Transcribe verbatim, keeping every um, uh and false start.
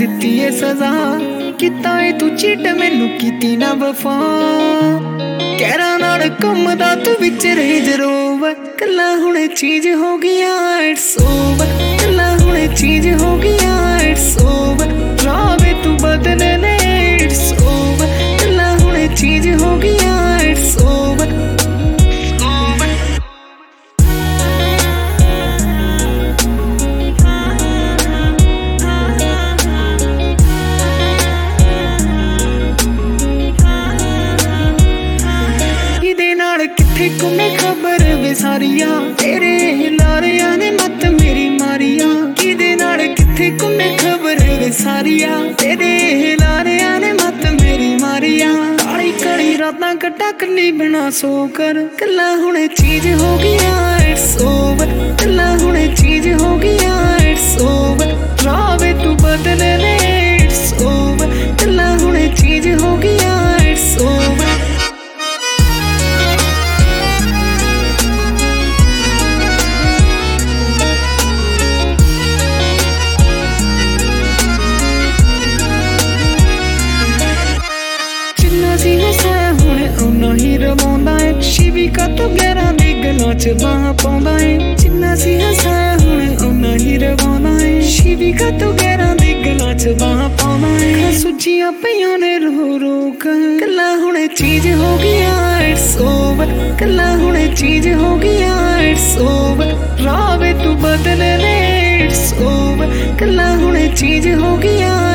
दिती है सजा किता है तू चीट मैनू कीती ना वफा कहरा नाल घुमदा तू विच रेंज रोवर कला हुणे चीज हो गया इट्स ओवर कला हुणे चीज हो गया इट्स ओवर रावे तू बदल ले इट्स ओवर कला हुणे चीज हो गया इट्स ओवर किथे कुमे खबर वे सारिया तेरे लारिया ने मत मेरी मारिया किदे नाल किथे कुमे खबर वे सारिया तेरे लारिया ने मत मेरी मारिया काली काली रातां कट्टा कली बिना सो कर कला हुणे चीज हो गया इट्स ओवर कला हुणे चीज हो गया इट्स ओवर रावे तू बदल ले इट्स ओवर कला हुणे चीज हो गया इट्स ओवर ही रवांदा है शिविका तो गैरां दी गल्लां च बाह पाउंदा है जिन्ना सी हसाया हुणे उन्ना ही रवांदा है शिविका तो गैरां दी गल्लां च बाह पाउंदा है सुजियां पईयां ने रो रो कला हुणे चीज हो गया इट्स ओवर कला हुणे चीज हो गया इट्स ओवर रावे तू बदल ले इट्स ओवर कला हुणे चीज हो गया